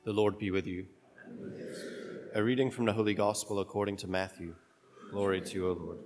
The Lord be with you. A reading from the Holy Gospel according to Matthew. Glory to you, O Lord.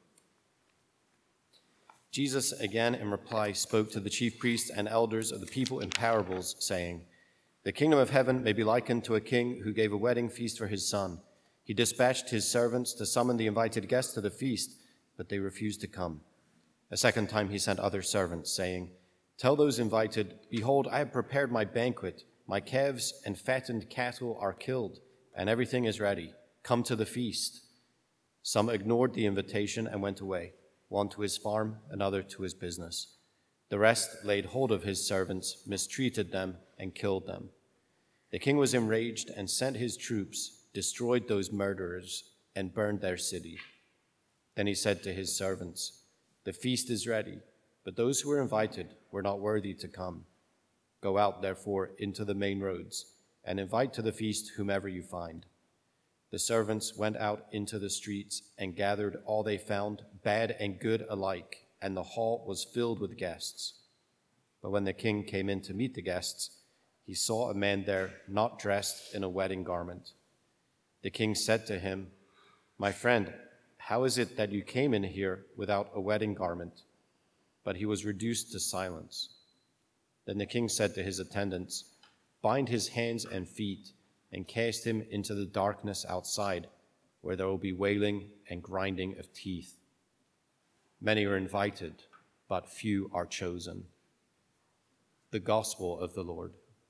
Jesus again in reply spoke to the chief priests and elders of the people in parables, saying, "The kingdom of heaven may be likened to a king who gave a wedding feast for his son. He dispatched his servants to summon the invited guests to the feast, but they refused to come. A second time he sent other servants, saying, 'Tell those invited, behold, I have prepared my banquet. My calves and fattened cattle are killed, and everything is ready. Come to the feast.' Some ignored the invitation and went away, one to his farm, another to his business. The rest laid hold of his servants, mistreated them, and killed them. The king was enraged and sent his troops, destroyed those murderers, and burned their city. Then he said to his servants, 'The feast is ready, but those who were invited were not worthy to come. Go out, therefore, into the main roads, and invite to the feast whomever you find.' The servants went out into the streets and gathered all they found, bad and good alike, and the hall was filled with guests. But when the king came in to meet the guests, he saw a man there not dressed in a wedding garment. The king said to him, 'My friend, how is it that you came in here without a wedding garment?' But he was reduced to silence. Then the king said to his attendants, 'Bind his hands and feet and cast him into the darkness outside, where there will be wailing and grinding of teeth. Many are invited, but few are chosen.'" The Gospel of the Lord.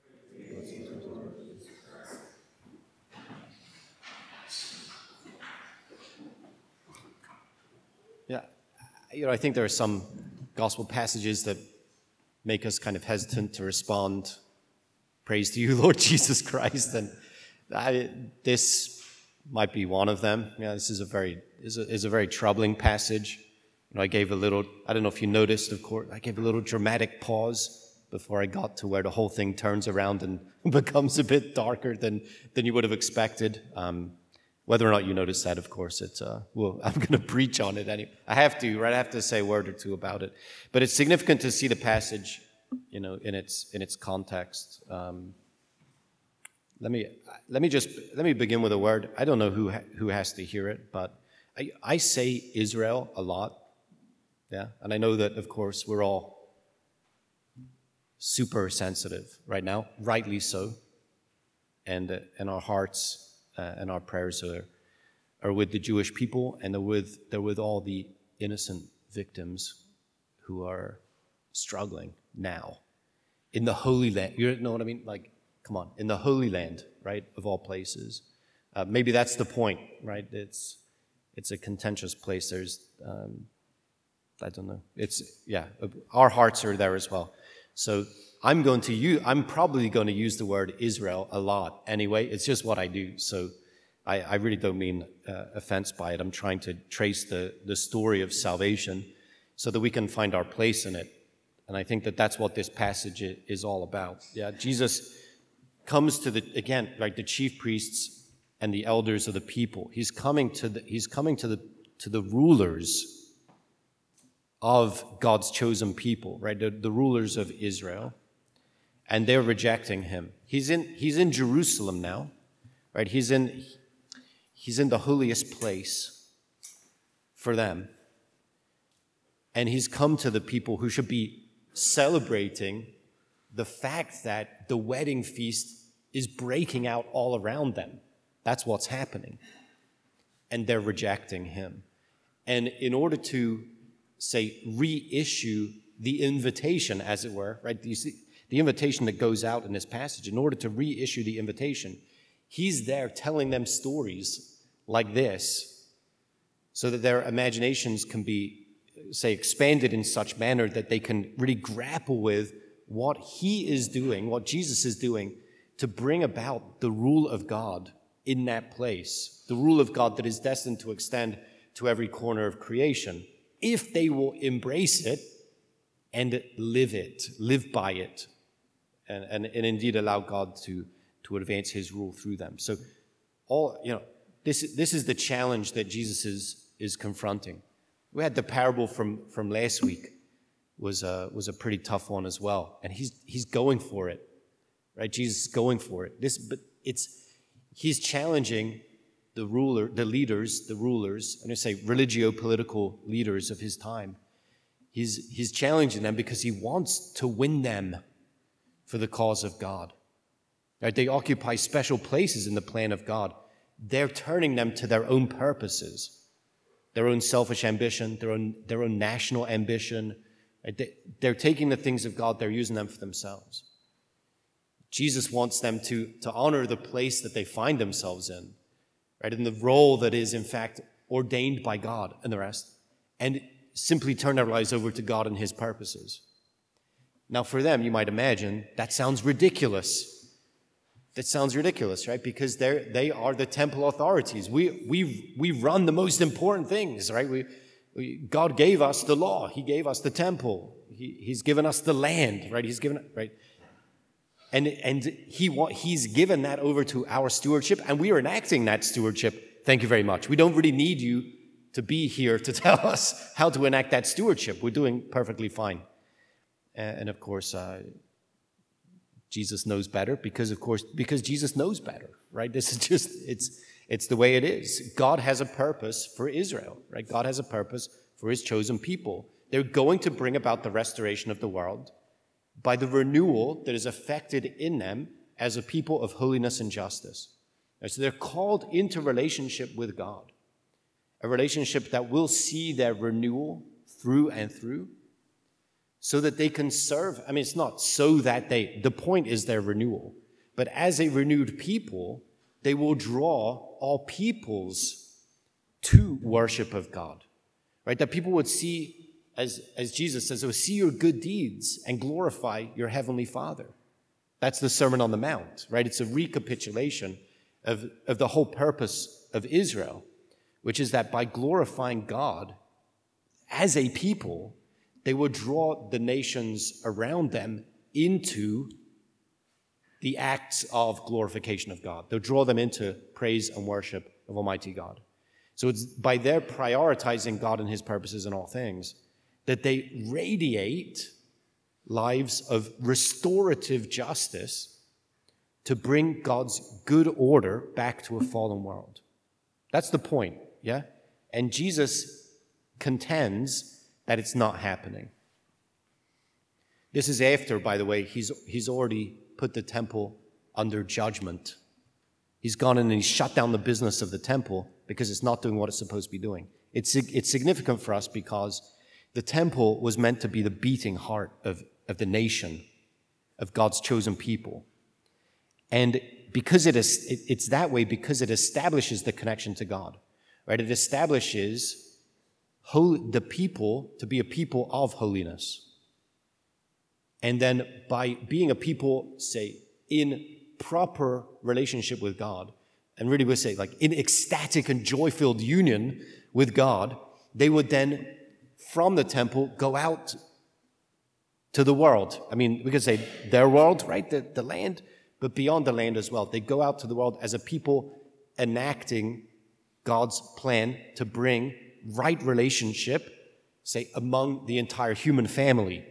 Yeah, I think there are some gospel passages that make us kind of hesitant to respond, "Praise to you, Lord Jesus Christ," and this might be one of them. Yeah, this is a very troubling passage. I gave a little, I don't know if you noticed, of course, I gave a little dramatic pause before I got to where the whole thing turns around and becomes a bit darker than you would have expected. Whether or not you notice that, of course, I'm going to preach on it anyway. I have to, right? I have to say a word or two about it. But it's significant to see the passage, in its context. Let me begin with a word. I don't know who has to hear it, but I say Israel a lot. Yeah, and I know that, of course, we're all super sensitive right now, rightly so, and our hearts and our prayers are with the Jewish people, and they're with all the innocent victims who are struggling now in the Holy Land. You know what I mean? Like, come on, in the Holy Land, right, of all places. Maybe that's the point, right? It's a contentious place. There's, I don't know. Our hearts are there as well. So I'm probably going to use the word Israel a lot anyway. It's just what I do. So I really don't mean offense by it. I'm trying to trace the story of salvation so that we can find our place in it. And I think that that's what this passage is all about. Yeah, Jesus comes to the chief priests and the elders of the people. He's coming to the rulers of God's chosen people, right? The rulers of Israel, and they're rejecting him. He's in Jerusalem now, right? He's in the holiest place for them, and he's come to the people who should be celebrating the fact that the wedding feast is breaking out all around them. That's what's happening, and they're rejecting him. And in order to reissue the invitation, as it were, right? You see, the invitation that goes out in this passage, in order to reissue the invitation, he's there telling them stories like this so that their imaginations can be, expanded in such manner that they can really grapple with what he is doing, what Jesus is doing to bring about the rule of God in that place, the rule of God that is destined to extend to every corner of creation, if they will embrace it and live by it, and indeed allow God to advance his rule through them. So this is the challenge that Jesus is confronting. We had the parable from last week was a pretty tough one as well, and he's going for it. right? Jesus is going for it. He's challenging the rulers, I'm going to say religio-political leaders of his time. He's challenging them because he wants to win them for the cause of God. Right? They occupy special places in the plan of God. They're turning them to their own purposes, their own selfish ambition, their own national ambition. Right? They're taking the things of God, they're using them for themselves. Jesus wants them to honor the place that they find themselves in, right? In the role that is, in fact, ordained by God and the rest, and simply turn their lives over to God and his purposes. Now, for them, you might imagine, that sounds ridiculous. That sounds ridiculous, right? Because they are the temple authorities. We run the most important things, right? God gave us the law. He gave us the temple. He's given us the land, right? And he's given that over to our stewardship, and we are enacting that stewardship. Thank you very much. We don't really need you to be here to tell us how to enact that stewardship. We're doing perfectly fine. And of course, Jesus knows better because Jesus knows better, right? This is just, it's the way it is. God has a purpose for Israel, right? God has a purpose for his chosen people. They're going to bring about the restoration of the world by the renewal that is effected in them as a people of holiness and justice. So they're called into relationship with God, a relationship that will see their renewal through and through, so that they can serve. I mean, it's not so that the point is their renewal, but as a renewed people, they will draw all peoples to worship of God, right? That people would see, as Jesus says, "Oh, see your good deeds and glorify your heavenly Father." That's the Sermon on the Mount, right? It's a recapitulation of the whole purpose of Israel, which is that by glorifying God as a people, they would draw the nations around them into the acts of glorification of God. They'll draw them into praise and worship of Almighty God. So it's by their prioritizing God and his purposes in all things that they radiate lives of restorative justice to bring God's good order back to a fallen world. That's the point, yeah? And Jesus contends that it's not happening. This is after, by the way, he's already put the temple under judgment. He's gone in and he's shut down the business of the temple because it's not doing what it's supposed to be doing. It's significant for us because the temple was meant to be the beating heart of the nation, of God's chosen people. And because it's that way, because it establishes the connection to God, right? It establishes the people to be a people of holiness. And then by being a people, say, in proper relationship with God, and really we'll say like in ecstatic and joy-filled union with God, they would then, from the temple, go out to the world. I mean, we could say their world, right? The land, but beyond the land as well. They go out to the world as a people enacting God's plan to bring right relationship, say, among the entire human family.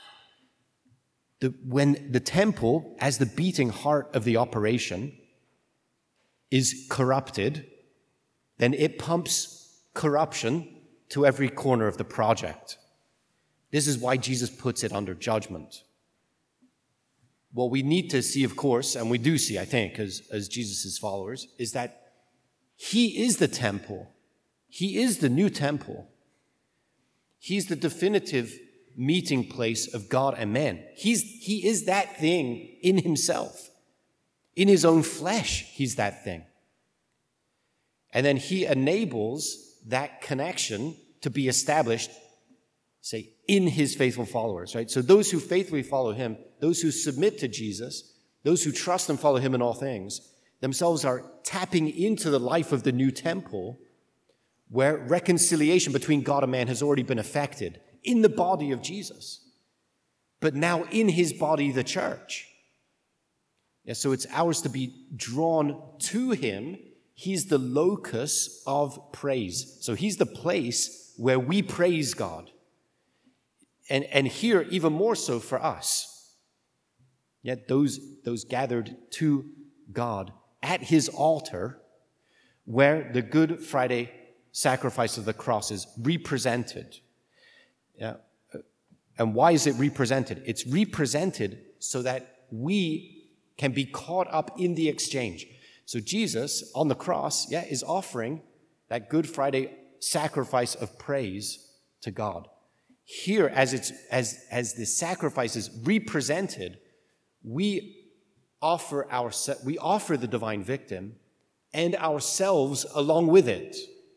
When the temple, as the beating heart of the operation, is corrupted, then it pumps corruption to every corner of the project. This is why Jesus puts it under judgment. What we need to see, of course, and we do see, I think, as Jesus' followers, is that he is the temple. He is the new temple. He's the definitive meeting place of God and man. He is that thing in himself. In his own flesh, he's that thing. And then he enables that connection to be established, say, in his faithful followers, right? So those who faithfully follow him, those who submit to Jesus, those who trust and follow him in all things, themselves are tapping into the life of the new temple where reconciliation between God and man has already been effected in the body of Jesus, but now in his body, the church. Yeah, so it's ours to be drawn to him. He's the locus of praise. So he's the place where we praise God. And here, even more so for us, Yet those gathered to God at his altar, where the Good Friday sacrifice of the cross is represented. Yeah. And why is it represented? It's represented so that we can be caught up in the exchange. So Jesus on the cross, is offering that Good Friday sacrifice of praise to God. Here, as the sacrifice is represented, we offer the divine victim and ourselves along with it.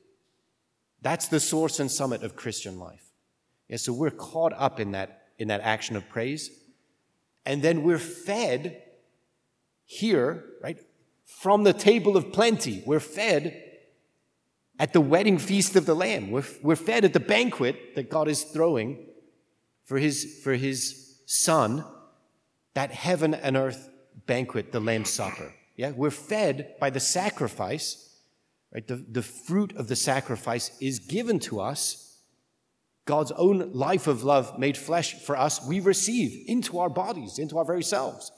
That's the source and summit of Christian life. Yeah, so we're caught up in that action of praise, and then we're fed here, right, from the table of plenty. We're fed at the wedding feast of the Lamb. We're fed at the banquet that God is throwing for his Son, that heaven and earth banquet, the Lamb's Supper. Yeah, we're fed by the sacrifice, right? The fruit of the sacrifice is given to us. God's own life of love made flesh for us, we receive into our bodies, into our very selves,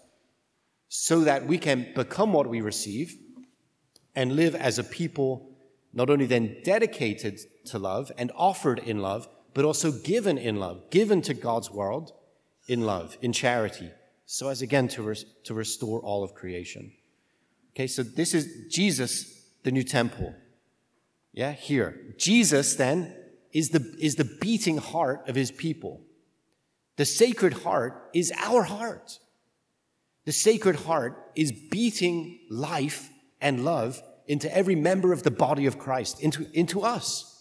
so that we can become what we receive and live as a people not only then dedicated to love and offered in love, but also given in love, given to God's world in love, in charity, so as again to restore all of creation. Okay, so this is Jesus, the new temple. Yeah, here. Jesus then is the beating heart of his people. The Sacred Heart is our heart. The Sacred Heart is beating life and love into every member of the body of Christ, into us,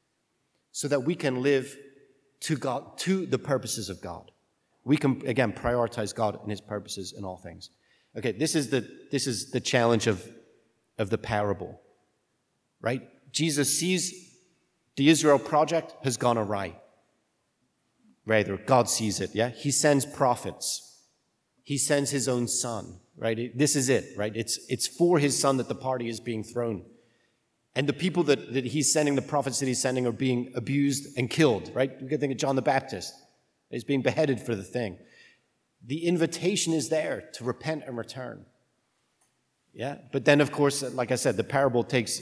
so that we can live to God, to the purposes of God. We can, again, prioritize God and his purposes in all things. Okay, this is the challenge of the parable, right? Jesus sees the Israel project has gone awry. Rather, God sees it, yeah? He sends prophets. He sends his own Son, right? This is it, right? It's for his Son that the party is being thrown. And the people that he's sending, the prophets that he's sending, are being abused and killed, right? You can think of John the Baptist. He's being beheaded for the thing. The invitation is there to repent and return. Yeah? But then, of course, like I said, the parable takes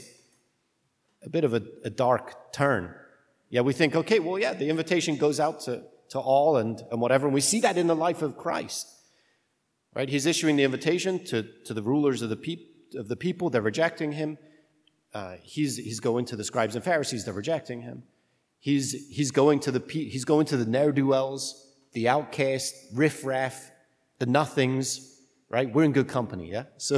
a bit of a dark turn. Yeah, we think, okay, well, yeah, the invitation goes out to all and whatever, and we see that in the life of Christ. Right? He's issuing the invitation to the rulers of the people. They're rejecting him. He's going to the scribes and Pharisees. They're rejecting him. He's going to the ne'er-do-wells, the outcast, riffraff, the nothings. Right? We're in good company. Yeah. So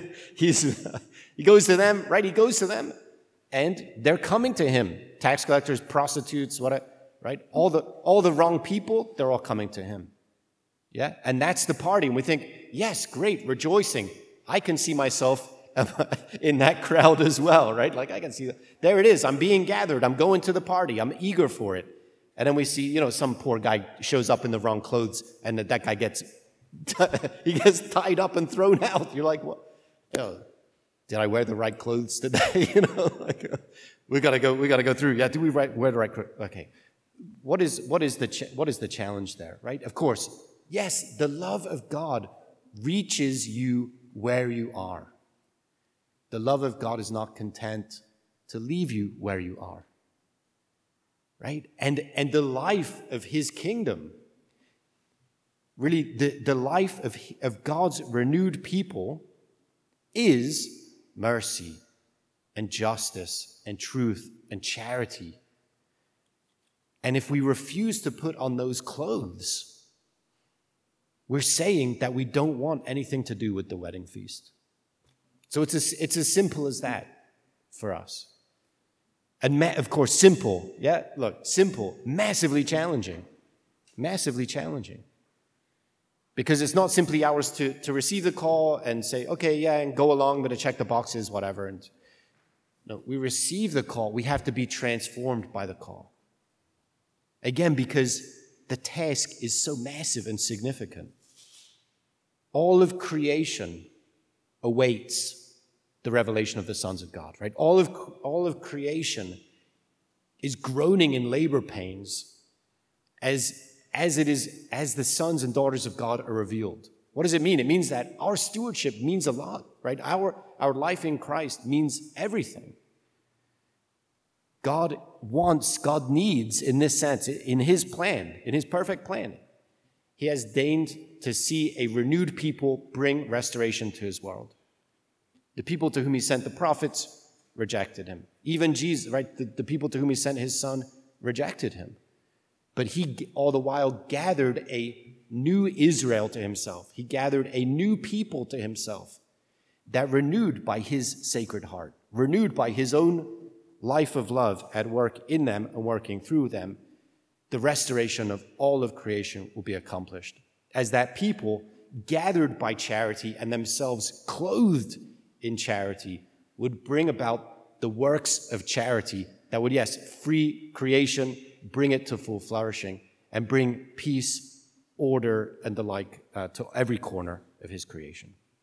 he goes to them. Right? He goes to them, and they're coming to him. Tax collectors, prostitutes, right? All the wrong people. They're all coming to him. Yeah, and that's the party. And we think, yes, great, rejoicing. I can see myself in that crowd as well, right? Like I can see, there it is. I'm being gathered. I'm going to the party. I'm eager for it. And then we see, some poor guy shows up in the wrong clothes, and that guy gets tied up and thrown out. You're like, what? Did I wear the right clothes today? We gotta go through. Yeah, do we wear the right clothes? Okay. What is the challenge there, right? Of course. Yes, the love of God reaches you where you are. The love of God is not content to leave you where you are. Right? And the life of his kingdom, really the life of God's renewed people, is mercy and justice and truth and charity. And if we refuse to put on those clothes, we're saying that we don't want anything to do with the wedding feast. So it's as simple as that for us. And of course, simple. Yeah, look, simple, massively challenging. Massively challenging. Because it's not simply ours to receive the call and say, okay, yeah, and go along, but to check the boxes, whatever. And no, we receive the call. We have to be transformed by the call. Again, because the task is so massive and significant. All of creation awaits the revelation of the sons of God, right? All of creation is groaning in labor pains as the sons and daughters of God are revealed. What does it mean? It means that our stewardship means a lot, right? Our life in Christ means everything. God wants, God needs, in this sense, in his plan, in his perfect plan, he has deigned to see a renewed people bring restoration to his world. The people to whom he sent the prophets rejected him. Even Jesus, right? The people to whom he sent his son rejected him. But he, all the while, gathered a new Israel to himself. He gathered a new people to himself that renewed by his sacred heart, renewed by his own life of love at work in them and working through them, the restoration of all of creation will be accomplished. As that people, gathered by charity and themselves clothed in charity, would bring about the works of charity that would, yes, free creation, bring it to full flourishing, and bring peace, order, and the like to every corner of his creation.